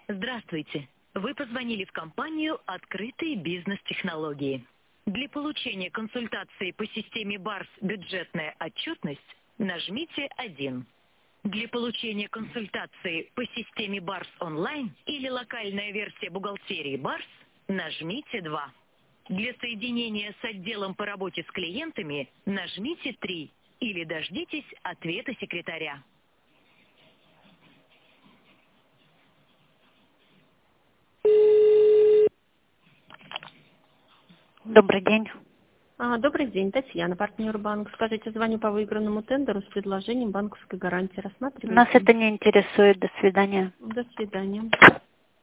Здравствуйте. Вы позвонили в компанию «Открытые бизнес-технологии». Для получения консультации по системе БАРС «Бюджетная отчетность» нажмите 1. Для получения консультации по системе БАРС онлайн или локальная версия бухгалтерии БАРС нажмите 2. Для соединения с отделом по работе с клиентами нажмите 3 или дождитесь ответа секретаря. Добрый день. Добрый день, Татьяна, партнер банк. Скажите, звоню по выигранному тендеру с предложением банковской гарантии. Нас Рассматриваете? это не интересует. До свидания. До свидания.